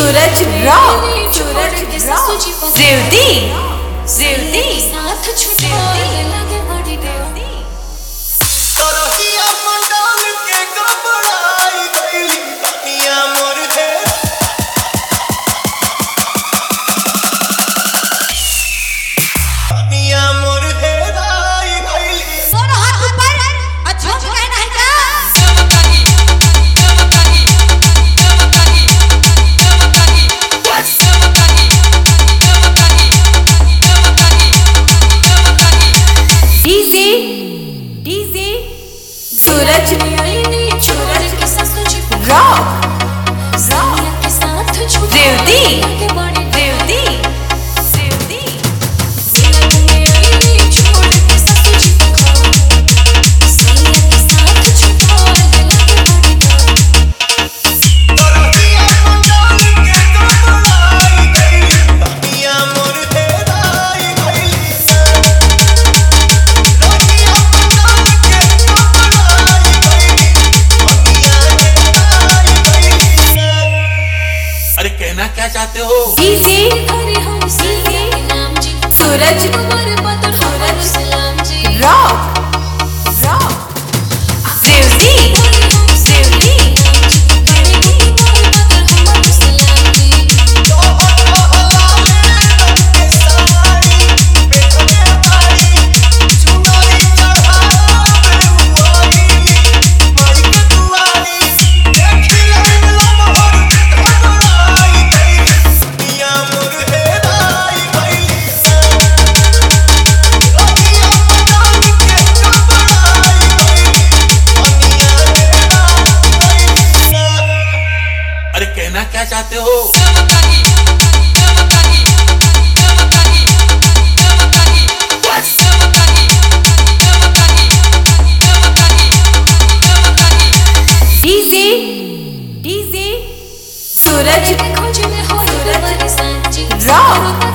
सूरज Rock, Suraj Rock, Revati, Revati, साथ छुट्टी लगे बड़ी देवती। करहिया मंडल के कपड़ाई गइली दुनिया मोर है। दुनिया मोर है दाई गइली। दोनों हाथ ऊपर और झुक कहना है क्या? DJ, DJ, Suraj, Suraj, Rock, Rock, Revati, Revati, Revati. करहिया मंडल के कपड़ाई गइली दुनिया मोर है दाई गइली। करहिया मंडल के कपड़ाई गइली दुनिया है दाई गइली। अरे कहना क्या चाहते हो? DJ, Suraj, Rock, Rock, Revati, Revati. अरे कहना क्या चाहते हो? DJ, DJ, Suraj, Suraj, rock,